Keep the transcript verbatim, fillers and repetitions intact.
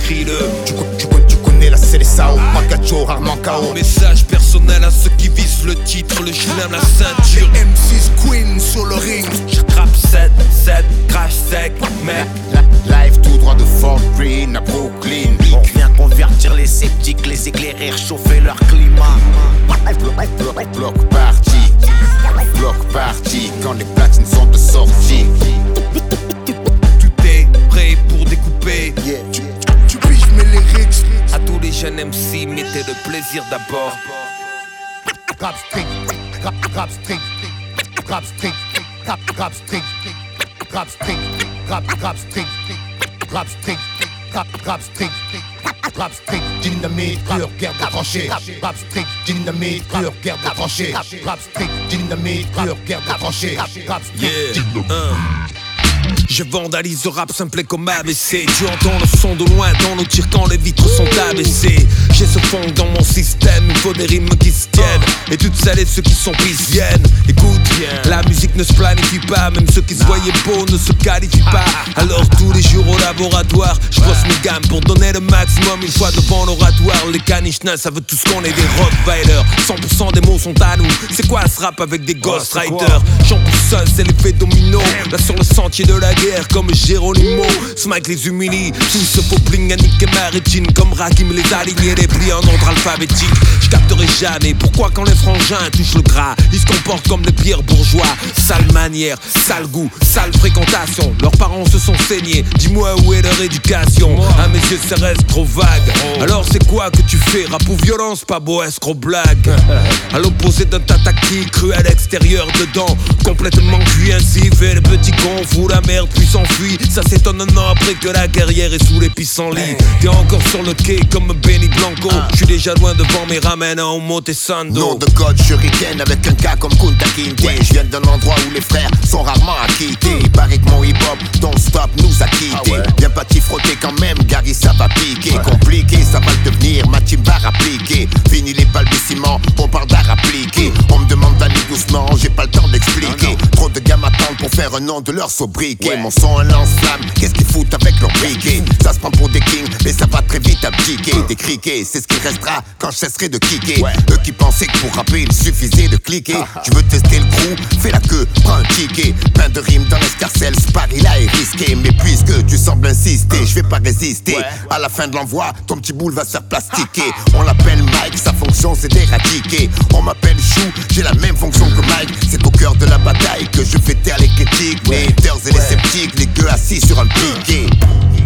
écris-le. Tu, tu, tu connais la C L S A O, pas Gacho, rarement K O. Message personnel à ceux qui visent le titre, le chelem, la ceinture. M six Queen sur le ring. J'attrape sept, sept, crash sec, mec. Live tout droit de Fort Greene à Brooklyn. On vient convertir les sceptiques, les éclairer, réchauffer leur climat. Bloc party, bloc party, quand les platines sont de sortie. Tout est prêt pour découper. Yeah. Tu, tu piges mes lyrics. À tous les jeunes M C, mettez le plaisir d'abord. Rap street, rap, rap street, rap street, rap, rap street, rap street, rap, rap street, rap street, rap, rap street, rap street, dynamite, pure guerre de tranchées. Rap street, dynamite, pure guerre de tranchées. Rap street, dynamite, pure guerre de tranchées. Rap street, Je vandalise le rap simple comme A B C. Tu entends le son de loin dans nos tirs quand les vitres sont abaissées. J'ai ce fond dans mon système, il faut des rimes qui se tiennent. Et toutes celles et ceux qui sont prises viennent. Écoute, la musique ne se planifie pas, même ceux qui se voyaient beaux ne se qualifient pas. Alors tous les jours au laboratoire, je brosse mes gammes pour donner le maximum. Une fois devant l'oratoire, les caniches savent tous qu'on est des Rottweilers. cent pour cent des mots sont à nous. C'est quoi ce rap avec des ghostwriters? J'en pousse seul, c'est l'effet domino. Là sur le sentier de la guerre comme Geronimo. Smike les humilie, tout se faux bling à niquer Maritine. Comme Rakim les alignés, les plis en ordre alphabétique. Je capterai jamais pourquoi quand les frangins touchent le gras, ils se comportent comme des pires bourgeois. Sale manière, sale goût, sale fréquentation. Leurs parents se sont saignés, dis-moi où est leur éducation. À mes yeux ça reste trop vague. Alors c'est quoi que tu fais? Rap ou violence, pas beau escroc blague. À l'opposé d'un tataki cru à l'extérieur, dedans complètement cuit ainsi. Fait le petit con, fout la merde puis s'enfuit. Ça s'étonne un an après que la guerrière est sous les pissenlits. T'es encore sur le quai comme Benny Blanco. J'suis déjà loin devant mes ramen en Montesando. Nom de code shuriken avec un cas comme Kunta Kinte. Je viens d'un endroit où les frères sont rarement acquittés. Il paraît que mon hip-hop, don't stop, nous a quittés. Viens pas t'y frotter quand même, Gary ça va piquer. Compliqué, ça va le devenir, ma team va rappliquer. Fini les balbutiements, on parle d'art appliqué. On me demande d'aller doucement, j'ai pas le temps d'expliquer. Trop de gars m'attendent pour faire un nom de leur sobriquet. Mon son un lance-flamme, qu'est-ce qu'ils foutent avec leur briquet? Ça se prend pour des kings, mais ça va très vite abdiquer. Des criquets, c'est ce qui restera quand je cesserai de kicker. Eux qui pensaient que pour rapper il suffisait de cliquer. Tu veux tester le crew, fais la queue, prends un ticket. Plein de rimes dans l'escarcelle, ce pari-là est risqué. Mais puisque tu sembles insister, je vais pas résister. À la fin de l'envoi, ton petit boule va se faire plastiquer. On l'appelle Mike, sa fonction c'est d'éradiquer. On m'appelle Chou, j'ai la même fonction que Mike. C'est au cœur de la bataille que je fais taire les critiques. Les haters et les sceptiques, les gueux assis sur un piquet.